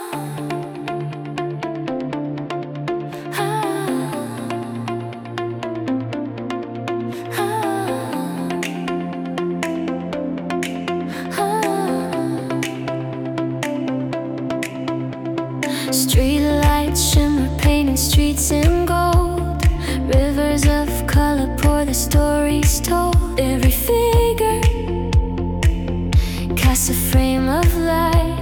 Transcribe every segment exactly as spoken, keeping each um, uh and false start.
Street lights shimmer, painting streets in gold. Rivers of color pour the stories told. Every figure casts a frame of light.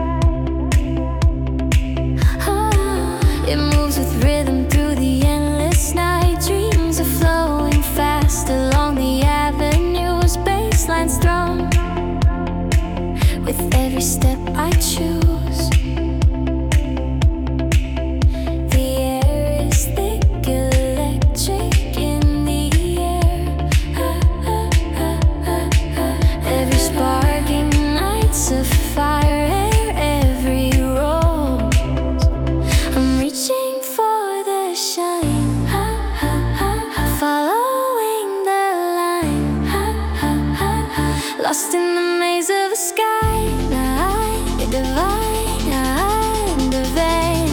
Ah, it moves with rhythm through the endless night. Dreams are flowing fast along the avenues. Baselines thrum with every step I choose. Lost in the maze of a sky, night, divine, and a vain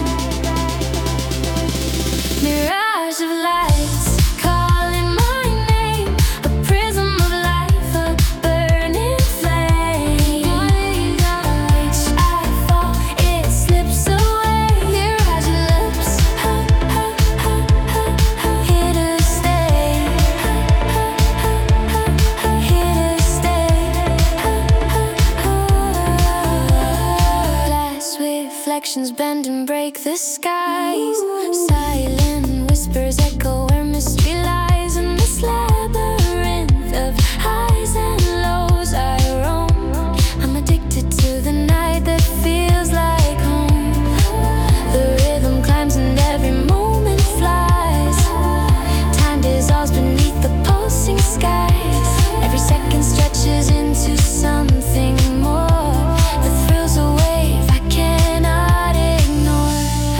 mirage of lights calling my name. A prism of life, a burning flame. Each I fall, it slips away. Mirage of lips, here to stay, here to stay. Reflections bend and break the skies. Silent whispers echo where mystery lies. In this labyrinth of highs and lows I roam. I'm addicted to the night that feels like home. The rhythm climbs and every moment flies. Time dissolves beneath the pulsing skies. Every second stretches into something more. The thrills a wave I cannot ignore.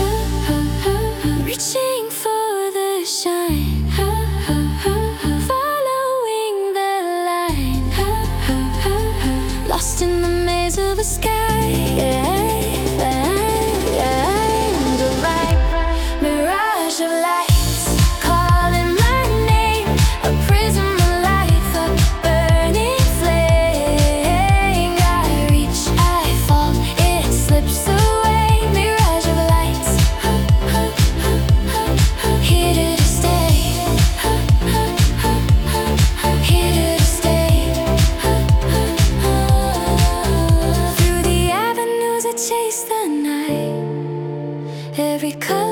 Reaching for the shine, following the line. Lost in the maze of a sky, and a light, mirage of lights calling my name. A prism of life, a burning flame. I reach, I fall, it slips away. Mirage of lights, here to stay, here to stay. Through the avenues I chase the night. Every color